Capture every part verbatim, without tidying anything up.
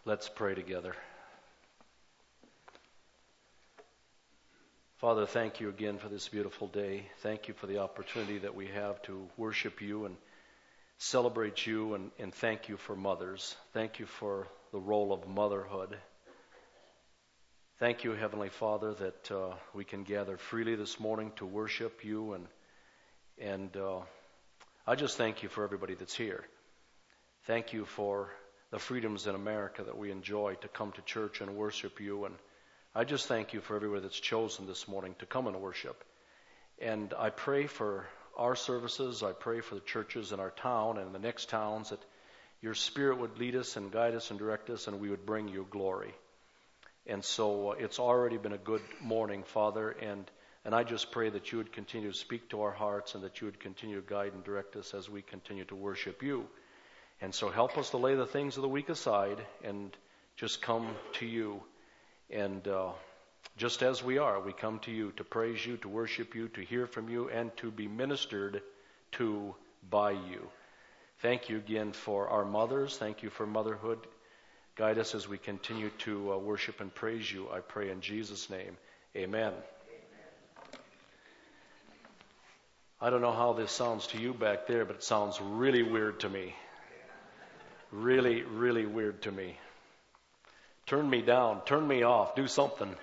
Let's pray together. Father, thank you again for this beautiful day. Thank you for the opportunity that we have to worship you and celebrate you, and, and thank you for mothers. Thank you for the role of motherhood. Thank you, Heavenly Father, that uh, we can gather freely this morning to worship you, and and uh, I just thank you for everybody that's here. Thank you for the freedoms in America that we enjoy to come to church and worship you, and I just thank you for everybody that's chosen this morning to come and worship. And I pray for our services. I pray for the churches in our town and in the next towns that your Spirit would lead us and guide us and direct us, and we would bring you glory. And so uh, it's already been a good morning, Father, and, and I just pray that you would continue to speak to our hearts and that you would continue to guide and direct us as we continue to worship you. And so help us to lay the things of the week aside and just come to you. And uh, just as we are, we come to you to praise you, to worship you, to hear from you, and to be ministered to by you. Thank you again for our mothers. Thank you for motherhood. Guide us as we continue to uh, worship and praise you. I pray in Jesus' name. Amen. Amen. I don't know how this sounds to you back there, but it sounds really weird to me. Really, really weird to me. Turn me down. Turn me off. Do something.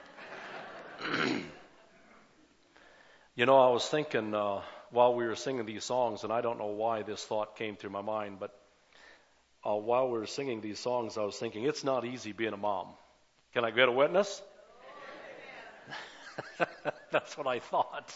You know, I was thinking uh, while we were singing these songs, and I don't know why this thought came through my mind, but uh, while we were singing these songs, I was thinking, it's not easy being a mom. Can I get a witness? That's what I thought.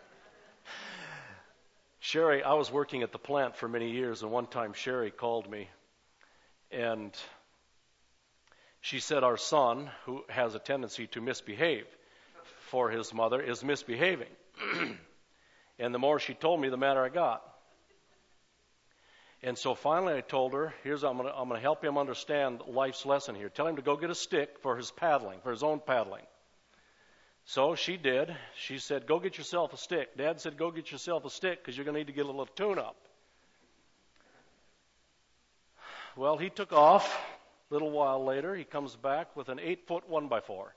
Sherry, I was working at the plant for many years, and one time Sherry called me, and she said our son, who has a tendency to misbehave for his mother, is misbehaving. And the more she told me, the madder I got. And so finally I told her, here's I'm going to I'm going to help him understand life's lesson here. Tell him to go get a stick for his paddling, for his own paddling. So she did. She said, go get yourself a stick. Dad said, go get yourself a stick because you're going to need to get a little tune-up. Well, he took off. A little while later, he comes back with an eight-foot one-by-four.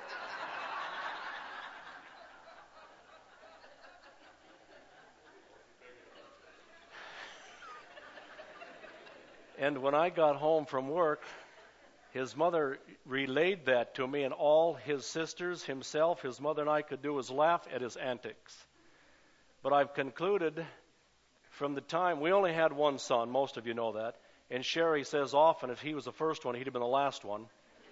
And when I got home from work, his mother relayed that to me, and all his sisters, himself, his mother, and I could do was laugh at his antics. But I've concluded from the time, we only had one son, most of you know that, and Sherry says often if he was the first one, he'd have been the last one.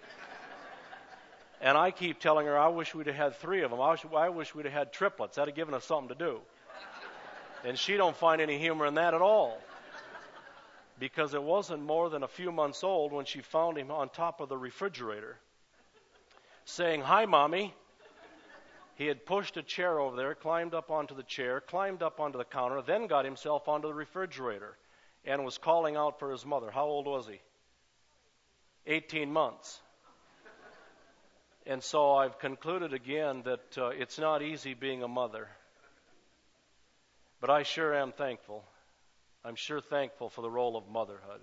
And I keep telling her, I wish we'd have had three of them. I wish, I wish we'd have had triplets. That'd have given us something to do. And she don't find any humor in that at all. Because it wasn't more than a few months old when she found him on top of the refrigerator saying, hi, Mommy. He had pushed a chair over there, climbed up onto the chair, climbed up onto the counter, then got himself onto the refrigerator and was calling out for his mother. How old was he? eighteen months. And so I've concluded again that uh, it's not easy being a mother. But I sure am thankful. I'm sure thankful for the role of motherhood.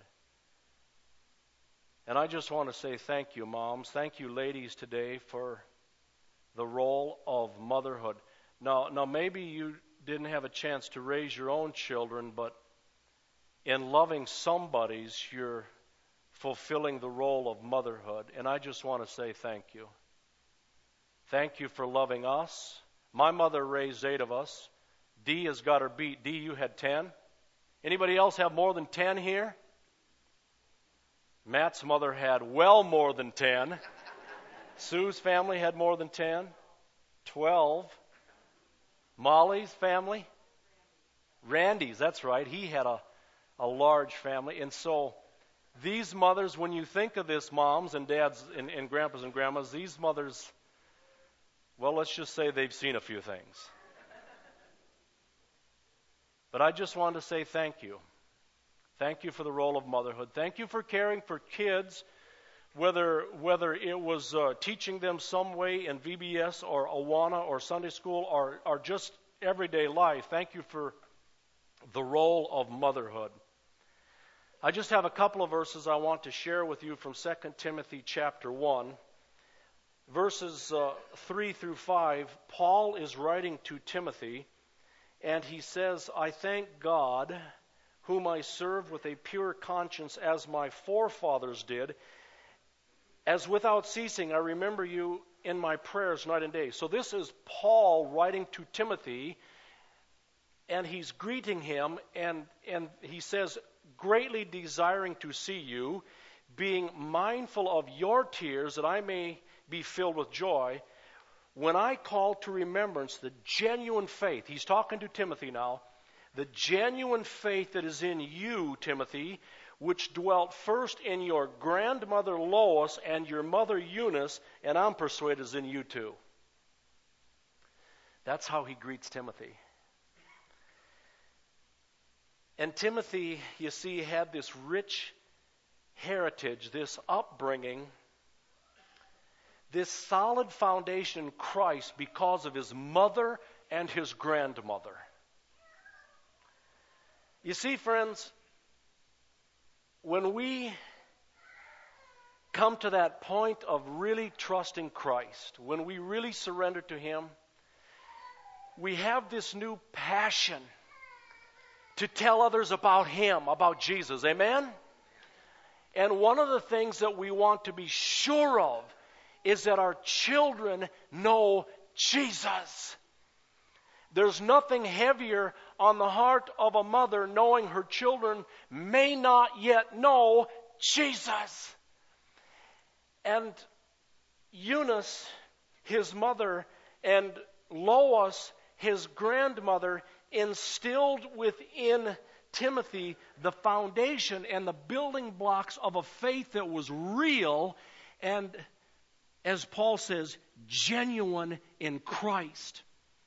And I just want to say thank you, moms. Thank you, ladies, today for the role of motherhood. Now, now maybe you didn't have a chance to raise your own children, but in loving somebody's, you're fulfilling the role of motherhood. And I just want to say thank you. Thank you for loving us. My mother raised eight of us. Dee has got her beat. Dee, you had ten. Anybody else have more than ten here? Matt's mother had well more than ten. Sue's family had more than ten. Twelve. Molly's family? Randy's, that's right. He had a, a large family. And so these mothers, when you think of this, moms and dads and, and grandpas and grandmas, these mothers, well, let's just say they've seen a few things. But I just wanted to say thank you. Thank you for the role of motherhood. Thank you for caring for kids, whether whether it was uh, teaching them some way in V B S or Awana or Sunday school or, or just everyday life. Thank you for the role of motherhood. I just have a couple of verses I want to share with you from Second Timothy chapter one. Verses uh, three through five, Paul is writing to Timothy, and he says, I thank God, whom I serve with a pure conscience as my forefathers did, as without ceasing I remember you in my prayers night and day. So this is Paul writing to Timothy, and he's greeting him, and, and he says, greatly desiring to see you, being mindful of your tears, that I may be filled with joy, when I call to remembrance the genuine faith. He's talking to Timothy now. The genuine faith that is in you, Timothy, which dwelt first in your grandmother Lois and your mother Eunice, and I'm persuaded is in you too. That's how he greets Timothy. And Timothy, you see, had this rich heritage, this upbringing, this solid foundation in Christ because of his mother and his grandmother. You see, friends, when we come to that point of really trusting Christ, when we really surrender to Him, we have this new passion to tell others about Him, about Jesus. Amen? And one of the things that we want to be sure of is that our children know Jesus. There's nothing heavier on the heart of a mother knowing her children may not yet know Jesus. And Eunice, his mother, and Lois, his grandmother, instilled within Timothy the foundation and the building blocks of a faith that was real and, as Paul says, genuine in Christ.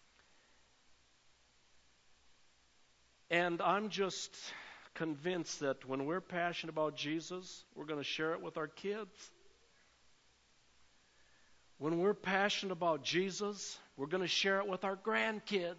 And I'm just convinced that when we're passionate about Jesus, we're going to share it with our kids. When we're passionate about Jesus, we're going to share it with our grandkids.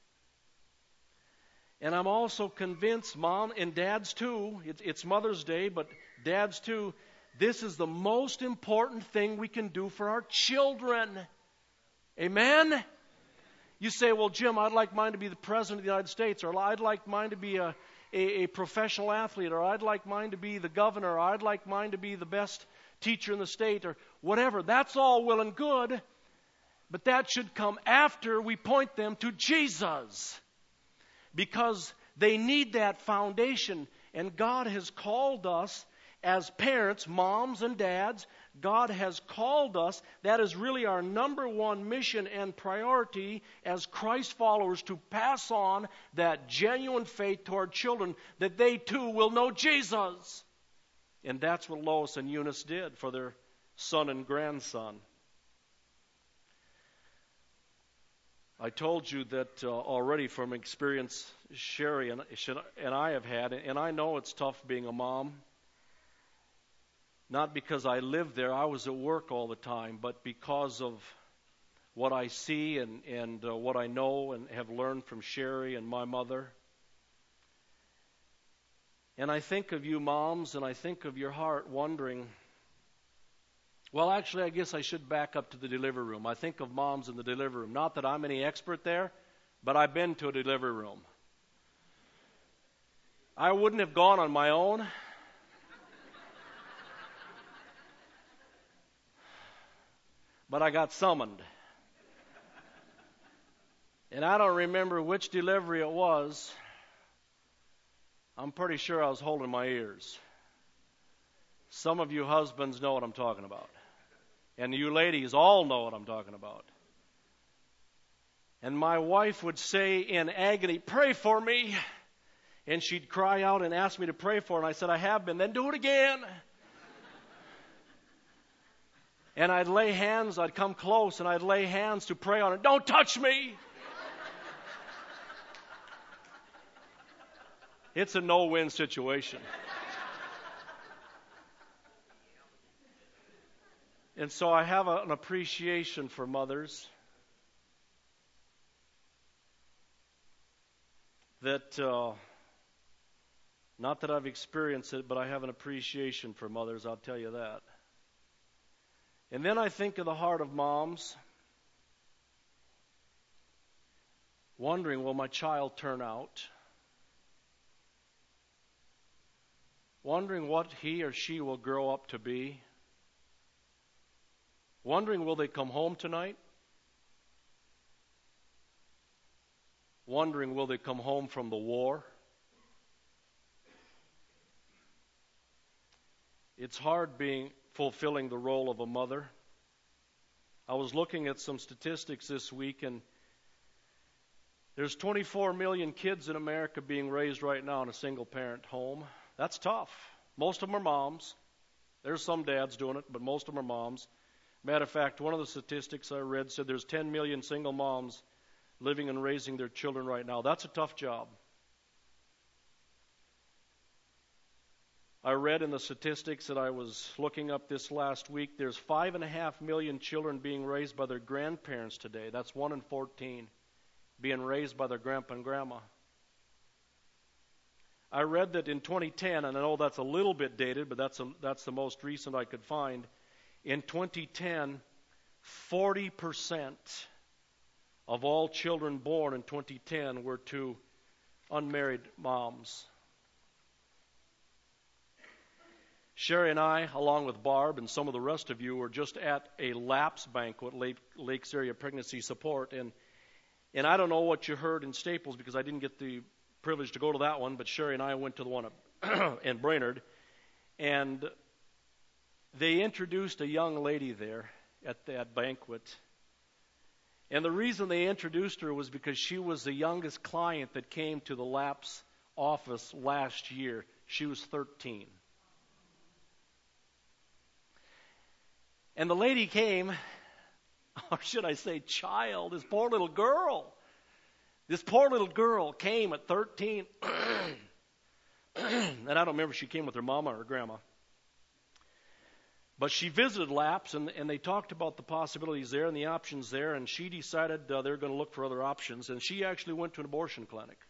And I'm also convinced, Mom and Dads too, it's, it's Mother's Day, but Dads too, this is the most important thing we can do for our children. Amen? You say, well, Jim, I'd like mine to be the President of the United States, or I'd like mine to be a, a, a professional athlete, or I'd like mine to be the governor, or I'd like mine to be the best teacher in the state, or whatever. That's all well and good, but that should come after we point them to Jesus, because they need that foundation. And God has called us as parents, moms and dads, God has called us. That is really our number one mission and priority as Christ followers, to pass on that genuine faith to our children, that they too will know Jesus. And that's what Lois and Eunice did for their son and grandson. I told you that uh, already from experience Sherry and, and I have had, and I know it's tough being a mom. Not because I lived there, I was at work all the time, but because of what I see and, and uh, what I know and have learned from Sherry and my mother. And I think of you moms, and I think of your heart wondering, well, actually, I guess I should back up to the delivery room. I think of moms in the delivery room. Not that I'm any expert there, but I've been to a delivery room. I wouldn't have gone on my own. But I got summoned. And I don't remember which delivery it was. I'm pretty sure I was holding my ears. Some of you husbands know what I'm talking about. And you ladies all know what I'm talking about. And my wife would say in agony, "Pray for me." And she'd cry out and ask me to pray for her. And I said, "I have been." "Then do it again." And I'd lay hands, I'd come close, and I'd lay hands to pray on her. "Don't touch me." It's a no-win situation. And so I have a, an appreciation for mothers that uh, Not that I've experienced it, but I have an appreciation for mothers, I'll tell you that. And then I think of the heart of moms, wondering, will my child turn out? Wondering what he or she will grow up to be. Wondering, will they come home tonight? Wondering, will they come home from the war? It's hard being fulfilling the role of a mother. I was looking at some statistics this week, and there's twenty-four million kids in America being raised right now in a single-parent home. That's tough. Most of them are moms. There's some dads doing it, but most of them are moms. Matter of fact, one of the statistics I read said there's ten million single moms living and raising their children right now. That's a tough job. I read in the statistics that I was looking up this last week, there's five and a half million children being raised by their grandparents today. That's one in fourteen being raised by their grandpa and grandma. I read that in twenty ten, and I know that's a little bit dated, but that's a, that's the most recent I could find. In twenty ten, forty percent of all children born in twenty ten were to unmarried moms. Sherry and I, along with Barb and some of the rest of you, were just at a LAPS banquet, Lake, Lakes Area Pregnancy Support, and and I don't know what you heard in Staples because I didn't get the privilege to go to that one, but Sherry and I went to the one at, in Brainerd, and they introduced a young lady there at that banquet. And the reason they introduced her was because she was the youngest client that came to the LAPS office last year. She was thirteen. And the lady came, or should I say child, this poor little girl. This poor little girl came at thirteen. And I don't remember if she came with her mama or her grandma. But she visited LAPS, and, and they talked about the possibilities there and the options there, and she decided uh, they're going to look for other options, and she actually went to an abortion clinic.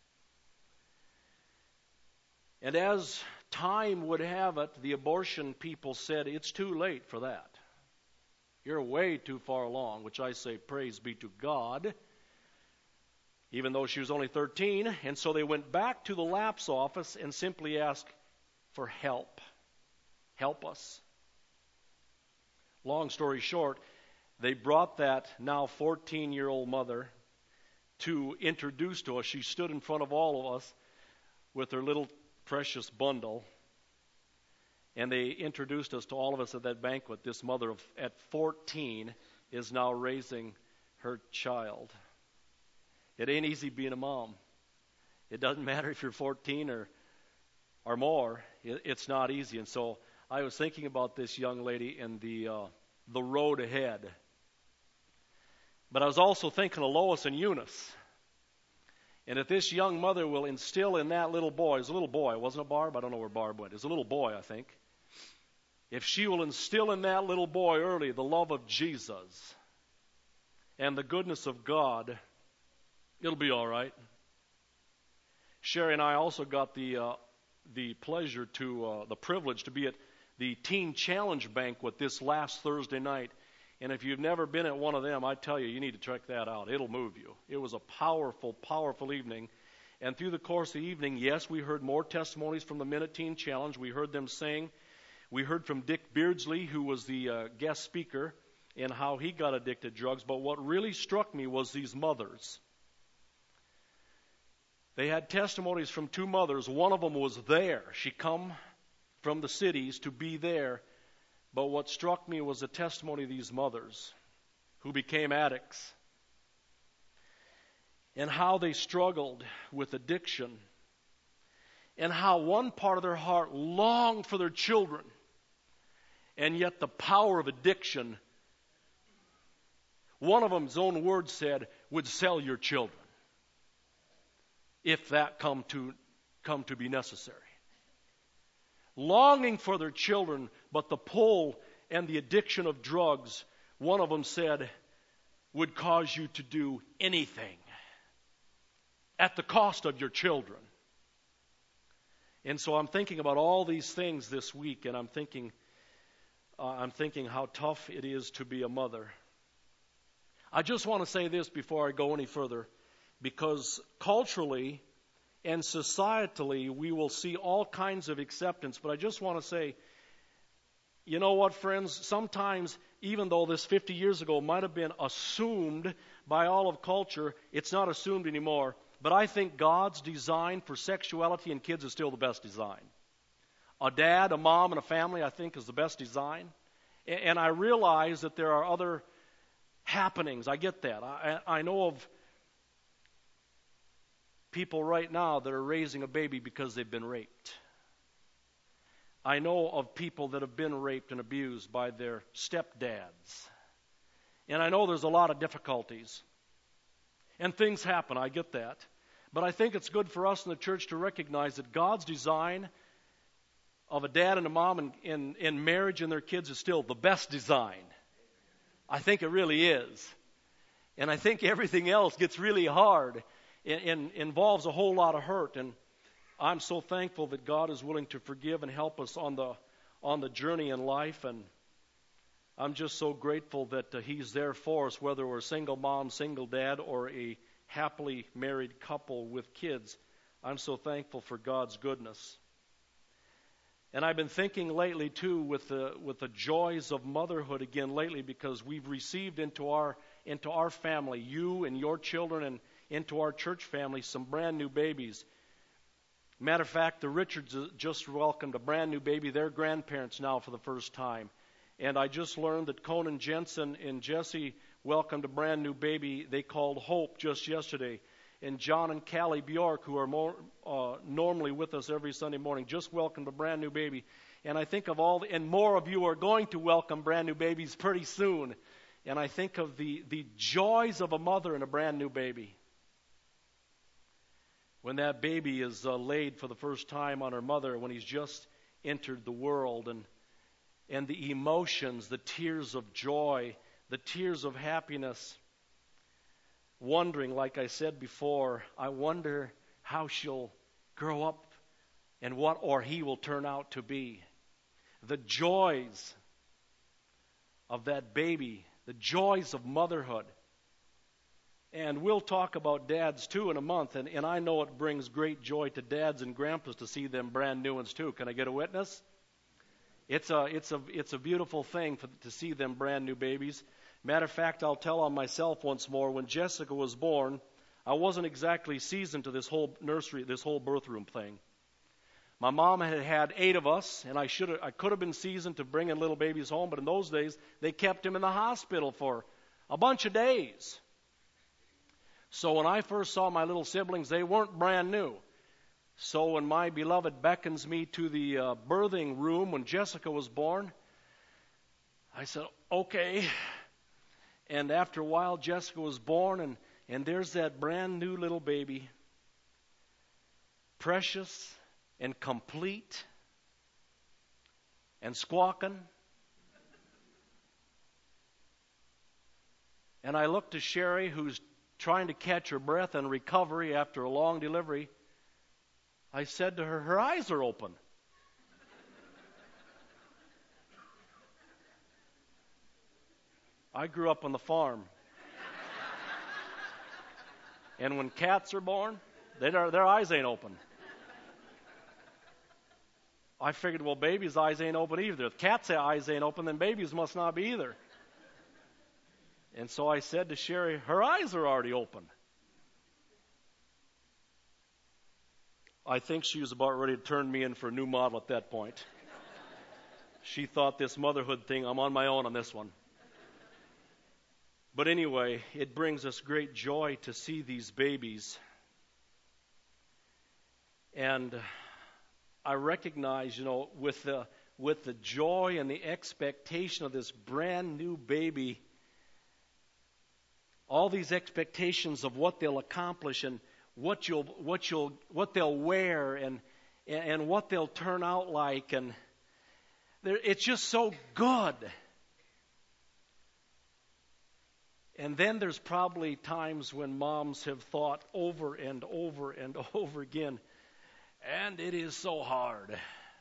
And as time would have it, the abortion people said, it's too late for that. You're way too far along, which I say, praise be to God, even though she was only thirteen. And so they went back to the LAPS office and simply asked for help. Help us. Long story short, they brought that now fourteen-year-old mother to introduce to us. She stood in front of all of us with her little precious bundle, and they introduced us to all of us at that banquet. This mother of, at fourteen is now raising her child. It ain't easy being a mom. It doesn't matter if you're fourteen or or more. It, it's not easy. And so I was thinking about this young lady and the uh, the road ahead. But I was also thinking of Lois and Eunice. And if this young mother will instill in that little boy, it was a little boy, wasn't it, Barb? I don't know where Barb went. It was a little boy, I think. If she will instill in that little boy early the love of Jesus and the goodness of God, it'll be all right. Sherry and I also got the uh, the pleasure to, uh, the privilege to be at the Teen Challenge banquet this last Thursday night. And if you've never been at one of them, I tell you, you need to check that out. It'll move you. It was a powerful, powerful evening. And through the course of the evening, yes, we heard more testimonies from the Men at Teen Challenge. We heard them sing. We heard from Dick Beardsley, who was the uh, guest speaker, and how he got addicted to drugs. But what really struck me was these mothers. They had testimonies from two mothers. One of them was there. She come from the cities to be there. But what struck me was the testimony of these mothers who became addicts and how they struggled with addiction and how one part of their heart longed for their children, and yet the power of addiction, one of them's own words said, would sell your children if that come to come to be necessary. Longing for their children, but the pull and the addiction of drugs, one of them said, would cause you to do anything at the cost of your children. And so I'm thinking about all these things this week, and I'm thinking, uh, I'm thinking how tough it is to be a mother. I just want to say this before I go any further, because culturally and societally we will see all kinds of acceptance, but I just want to say, you know what, friends? Sometimes, even though this fifty years ago might have been assumed by all of culture, it's not assumed anymore. But I think God's design for sexuality in kids is still the best design. A dad, a mom, and a family, I think, is the best design. And I realize that there are other happenings. I get that. I, I know of people right now that are raising a baby because they've been raped. I know of people that have been raped and abused by their stepdads. And I know there's a lot of difficulties. And things happen, I get that. But I think it's good for us in the church to recognize that God's design of a dad and a mom in, in, in marriage and their kids is still the best design. I think it really is. And I think everything else gets really hard and, and involves a whole lot of hurt. And I'm so thankful that God is willing to forgive and help us on the on the journey in life. And I'm just so grateful that uh, He's there for us, whether we're a single mom, single dad, or a happily married couple with kids. I'm so thankful for God's goodness. And I've been thinking lately, too, with the with the joys of motherhood again lately, because we've received into our into our family, you and your children, and into our church family, some brand new babies. Matter of fact, the Richards just welcomed a brand new baby, their grandparents now for the first time. And I just learned that Conan Jensen and Jesse welcomed a brand new baby they called Hope just yesterday. And John and Callie Bjork, who are more uh, normally with us every Sunday morning, just welcomed a brand new baby. And I think of all, the, and more of you are going to welcome brand new babies pretty soon. And I think of the, the joys of a mother and a brand new baby. When that baby is uh, laid for the first time on her mother, when he's just entered the world, and and the emotions, the tears of joy, the tears of happiness, wondering, like I said before, I wonder how she'll grow up and what or he will turn out to be. The joys of that baby, the joys of motherhood. And we'll talk about dads, too, in a month, and, and I know it brings great joy to dads and grandpas to see them brand new ones, too. Can I get a witness? It's a it's a it's a beautiful thing for, to see them brand new babies. Matter of fact, I'll tell on myself once more. When Jessica was born, I wasn't exactly seasoned to this whole nursery, this whole birth room thing. My mom had had eight of us, and I should I could have been seasoned to bringing little babies home, but in those days they kept him in the hospital for a bunch of days. So when I first saw my little siblings, they weren't brand new. So when my beloved beckons me to the uh, birthing room when Jessica was born, I said, okay. And after a while, Jessica was born, and, and there's that brand new little baby, precious and complete and squawking. And I looked to Sherry, who's trying to catch her breath and recovery after a long delivery. I said to her, her eyes are open. I grew up on the farm. And when cats are born, they, their eyes ain't open. I figured, well, babies' eyes ain't open either. If cats' eyes ain't open, then babies must not be either. And so I said to Sherry, her eyes are already open. I think she was about ready to turn me in for a new model at that point. She thought this motherhood thing, I'm on my own on this one. But anyway, it brings us great joy to see these babies. And I recognize, you know, with the with the joy and the expectation of this brand new baby, all these expectations of what they'll accomplish and what you'll what you'll what they'll wear and and what they'll turn out like, and it's just so good. And then there's probably times when moms have thought over and over and over again, And it is so hard.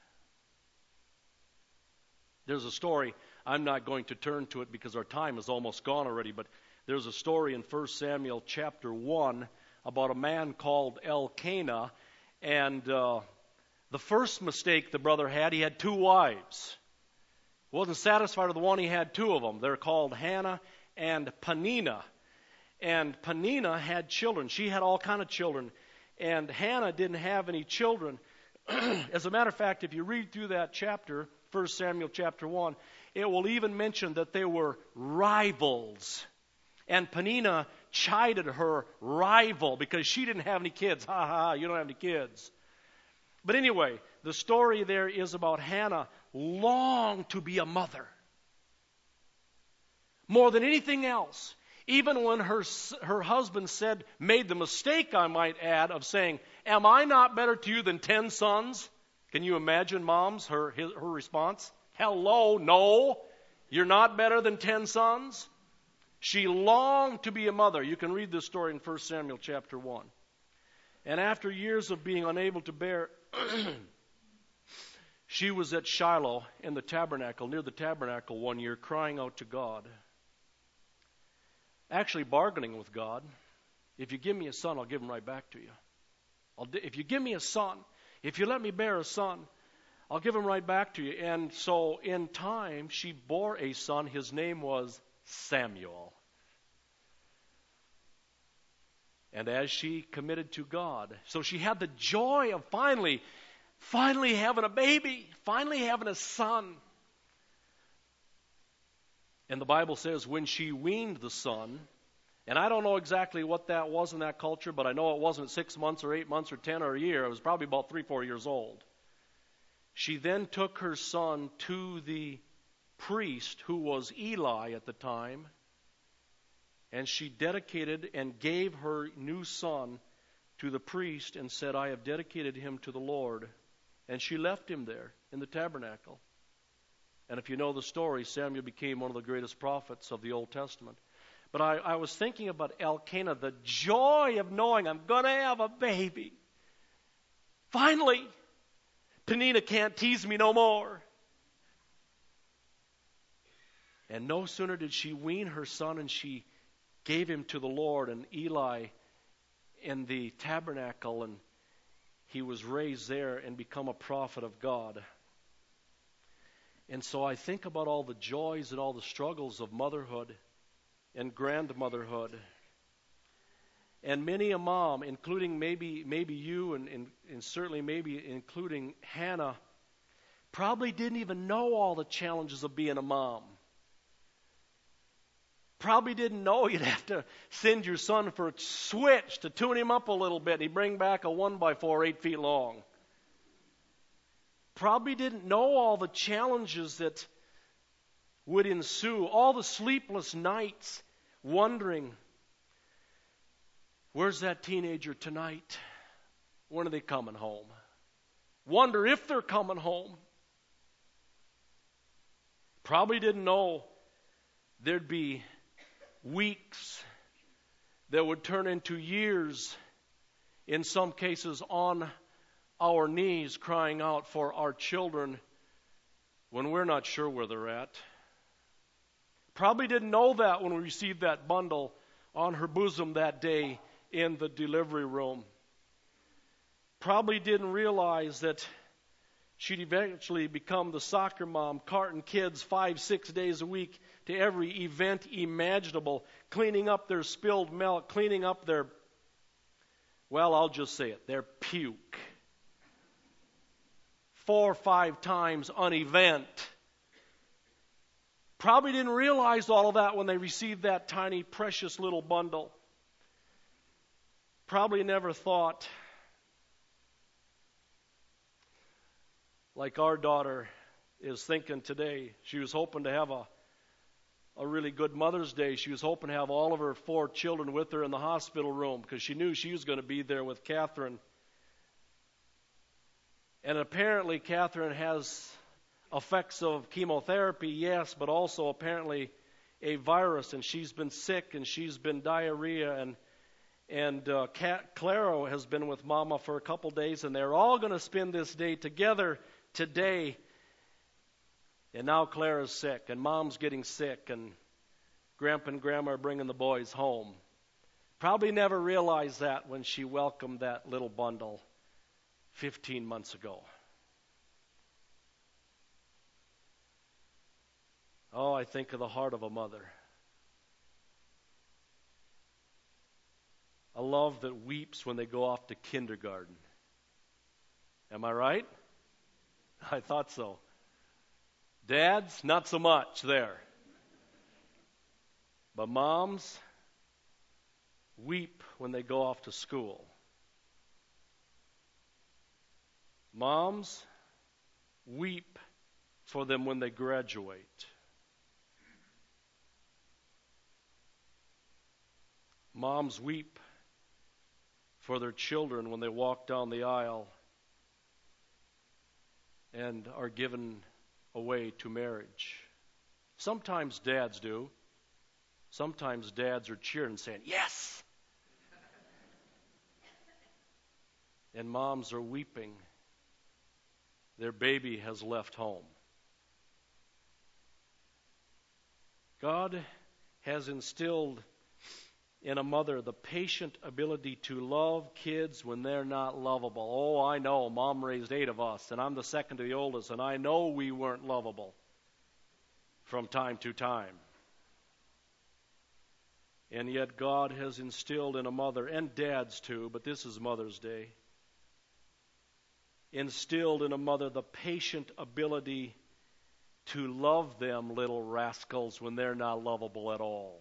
There's a story, I'm not going to turn to it because our time is almost gone already, but there's a story in First Samuel chapter one about a man called Elkanah, and uh, the first mistake the brother had, he had two wives. Wasn't satisfied with the one, he had two of them. They're called Hannah and Peninnah. And Peninnah had children. She had all kind of children. And Hannah didn't have any children. As a matter of fact, if you read through that chapter, First Samuel chapter one, it will even mention that they were rivals. And Peninnah chided her rival because she didn't have any kids. Ha ha, you don't have any kids. But anyway, the story there is about Hannah longed to be a mother. More than anything else. Even when her her husband said, made the mistake, I might add, of saying, am I not better to you than ten sons? Can you imagine, moms, her, his, her response? Hello, no, you're not better than ten sons. She longed to be a mother. You can read this story in First Samuel chapter one. And after years of being unable to bear, she was at Shiloh in the tabernacle, near the tabernacle one year, crying out to God. Actually bargaining with God. If you give me a son, I'll give him right back to you. I'll, if you give me a son, if you let me bear a son, I'll give him right back to you. And so in time, she bore a son. His name was Samuel. And as she committed to God, so she had the joy of finally, finally having a baby, finally having a son. And the Bible says when she weaned the son, and I don't know exactly what that was in that culture, but I know it wasn't six months or eight months or ten or a year. It was probably about three, four years old. She then took her son to the priest, who was Eli at the time, and she dedicated and gave her new son to the priest and said, I have dedicated him to the Lord. And she left him there in the tabernacle. And if you know the story, Samuel became one of the greatest prophets of the Old Testament. But I, I was thinking about Elkanah, the joy of knowing I'm going to have a baby. Finally, Peninnah can't tease me no more. And no sooner did she wean her son and she gave him to the Lord, and Eli in the tabernacle, and he was raised there and become a prophet of God. And so I think about all the joys and all the struggles of motherhood and grandmotherhood. And many a mom, including maybe maybe you and, and, and certainly maybe including Hannah, probably didn't even know all the challenges of being a mom. Probably didn't know you'd have to send your son for a switch to tune him up a little bit and he'd bring back a one by four eight feet long. Probably didn't know all the challenges that would ensue, all the sleepless nights wondering, where's that teenager tonight? When are they coming home? Wonder if they're coming home. Probably didn't know there'd be weeks that would turn into years, in some cases on our knees, crying out for our children when we're not sure where they're at. Probably didn't know that when we received that bundle on her bosom that day in the delivery room. Probably didn't realize that she'd eventually become the soccer mom, carting kids five, six days a week to every event imaginable, cleaning up their spilled milk, cleaning up their, well, I'll just say it, their puke. Four or five times an event. Probably didn't realize all of that when they received that tiny, precious little bundle. Probably never thought, like our daughter is thinking today. She was hoping to have a, a really good Mother's Day. She was hoping to have all of her four children with her in the hospital room because she knew she was going to be there with Catherine. And apparently Catherine has effects of chemotherapy, yes, but also apparently a virus, and she's been sick and she's been diarrhea, and And uh, Cat, Claro has been with Mama for a couple days, and they're all going to spend this day together today. And now Clara's sick, and Mom's getting sick, and Grandpa and Grandma are bringing the boys home. Probably never realized that when she welcomed that little bundle fifteen months ago. Oh, I think of the heart of a mother. A love that weeps when they go off to kindergarten. Am I right? I thought so. Dads, not so much there. But moms weep when they go off to school. Moms weep for them when they graduate. Moms weep for their children when they walk down the aisle and are given away to marriage. Sometimes dads do. Sometimes dads are cheering, saying, yes! And moms are weeping. Their baby has left home. God has instilled in a mother the patient ability to love kids when they're not lovable. Oh, I know, Mom raised eight of us, and I'm the second to the oldest, and I know we weren't lovable from time to time. And yet God has instilled in a mother, and dads too, but this is Mother's Day, instilled in a mother the patient ability to love them little rascals when they're not lovable at all.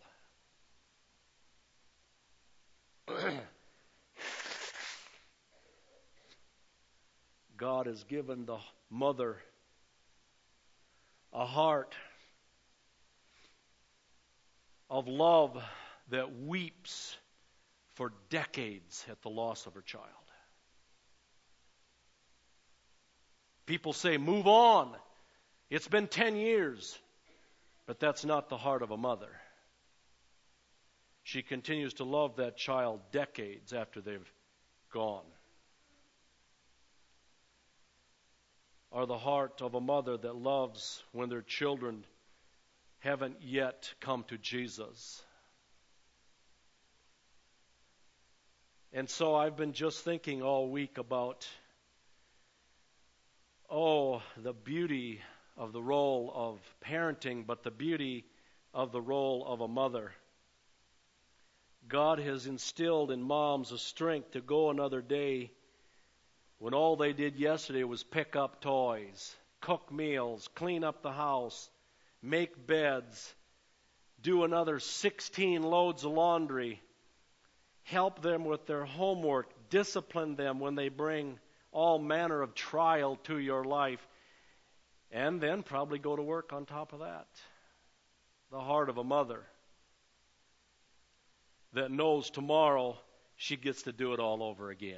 God has given the mother a heart of love that weeps for decades at the loss of her child. People say, move on. It's been ten years. But that's not the heart of a mother. She continues to love that child decades after they've gone. Or the heart of a mother that loves when their children haven't yet come to Jesus. And so I've been just thinking all week about, oh, the beauty of the role of parenting, but the beauty of the role of a mother. God has instilled in moms a strength to go another day when all they did yesterday was pick up toys, cook meals, clean up the house, make beds, do another sixteen loads of laundry, help them with their homework, discipline them when they bring all manner of trial to your life, and then probably go to work on top of that. The heart of a mother that knows tomorrow she gets to do it all over again.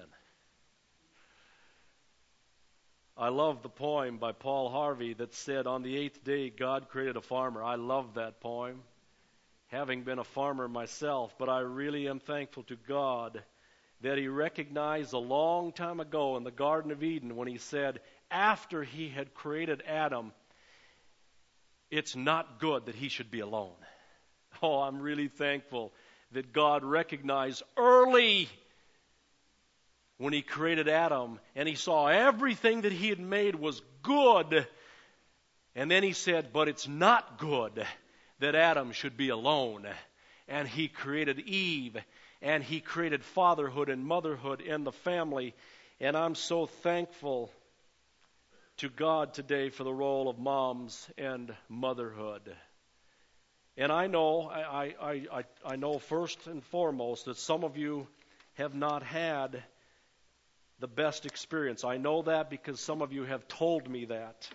I love the poem by Paul Harvey that said, on the eighth day God created a farmer. I love that poem, having been a farmer myself, but I really am thankful to God that He recognized a long time ago in the Garden of Eden when He said, after He had created Adam, it's not good that he should be alone. Oh, I'm really thankful that God recognized early when He created Adam and He saw everything that He had made was good. And then He said, but it's not good that Adam should be alone. And He created Eve, and He created fatherhood and motherhood in the family. And I'm so thankful to God today for the role of moms and motherhood. And I know, I, I, I, I know first and foremost that some of you have not had the best experience. I know that because some of you have told me that.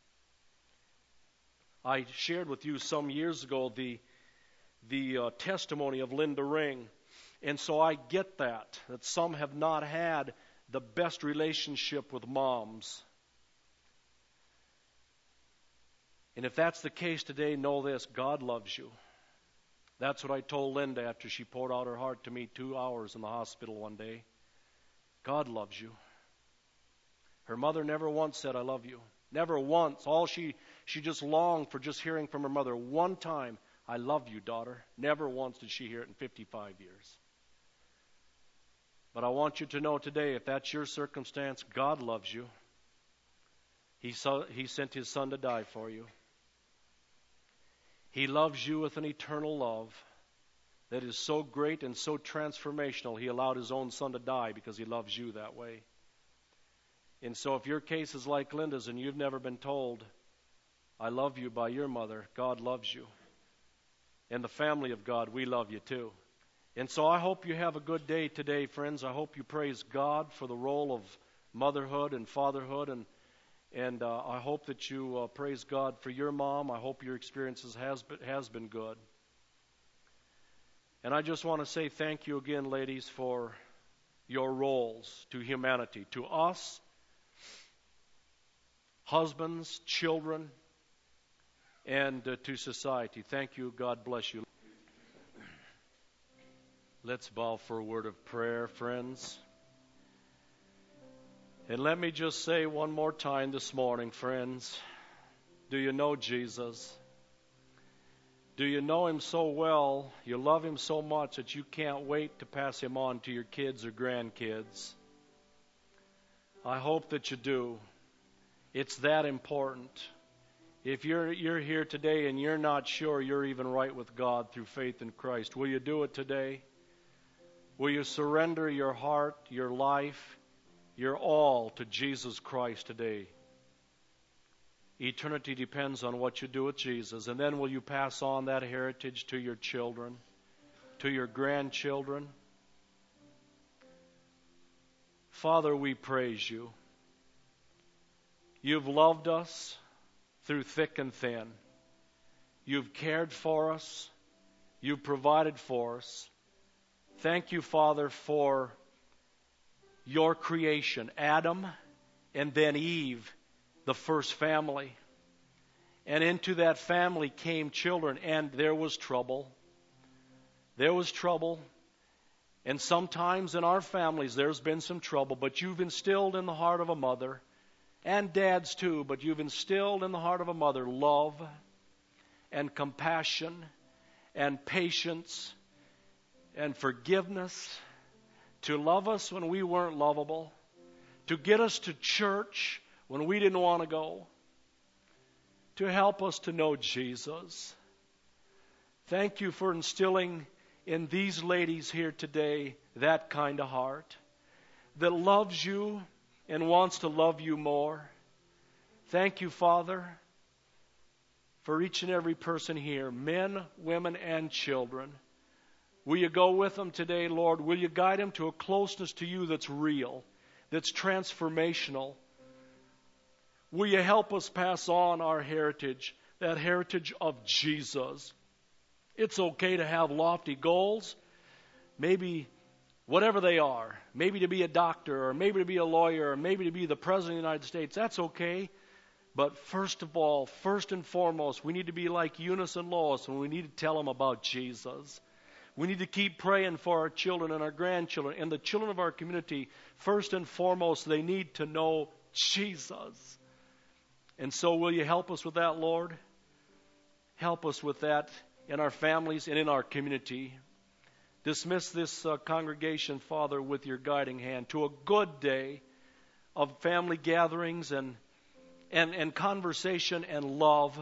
I shared with you some years ago the the uh, testimony of Linda Ring, and so I get that, that some have not had the best relationship with moms. And if that's the case today, know this, God loves you. That's what I told Linda after she poured out her heart to me two hours in the hospital one day. God loves you. Her mother never once said, I love you. Never once. All she, she just longed for just hearing from her mother one time, I love you, daughter. Never once did she hear it in fifty-five years. But I want you to know today, if that's your circumstance, God loves you. He, saw, he sent His Son to die for you. He loves you with an eternal love that is so great and so transformational. He allowed His own Son to die because He loves you that way. And so if your case is like Linda's and you've never been told, I love you by your mother, God loves you. And the family of God, we love you too. And so I hope you have a good day today, friends. I hope you praise God for the role of motherhood and fatherhood. And and uh, I hope that you uh, praise God for your mom. I hope your experiences has been, has been good. And I just want to say thank you again, ladies, for your roles to humanity, to us, husbands, children, and uh, to society. Thank you. God bless you. Let's bow for a word of prayer, friends. And let me just say one more time this morning, friends, do you know Jesus? Do you know Him so well, you love Him so much that you can't wait to pass Him on to your kids or grandkids? I hope that you do. It's that important. If you're you're here today and you're not sure you're even right with God through faith in Christ, will you do it today? Will you surrender your heart, your life, your all to Jesus Christ today? Eternity depends on what you do with Jesus. And then will you pass on that heritage to your children, to your grandchildren? Father, we praise you. You've loved us through thick and thin. You've cared for us. You've provided for us. Thank you, Father, for your creation, Adam and then Eve, the first family. And into that family came children, and there was trouble. There was trouble. And sometimes in our families there's been some trouble, but you've instilled in the heart of a mother, and dads too, but you've instilled in the heart of a mother love and compassion and patience and forgiveness, to love us when we weren't lovable, to get us to church when we didn't want to go, to help us to know Jesus. Thank you for instilling in these ladies here today that kind of heart that loves you and wants to love you more. Thank you, Father, for each and every person here, men, women, and children. Will you go with them today, Lord? Will you guide them to a closeness to you that's real, that's transformational? Will you help us pass on our heritage, that heritage of Jesus? It's okay to have lofty goals, maybe whatever they are, maybe to be a doctor, or maybe to be a lawyer, or maybe to be the President of the United States. That's okay. But first of all, first and foremost, we need to be like Eunice and Lois, and we need to tell them about Jesus. We need to keep praying for our children and our grandchildren and the children of our community. First and foremost, they need to know Jesus. And so will you help us with that, Lord? Help us with that in our families and in our community. Dismiss this uh, congregation, Father, with your guiding hand to a good day of family gatherings and and, and conversation and love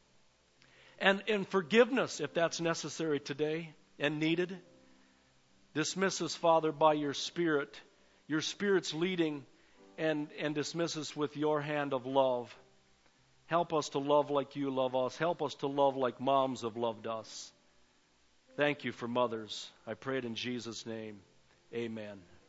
and, and forgiveness if that's necessary today and needed. Dismiss us, Father, by your Spirit, your Spirit's leading, and, and dismiss us with your hand of love. Help us to love like you love us. Help us to love like moms have loved us. Thank you for mothers. I pray it in Jesus' name. Amen.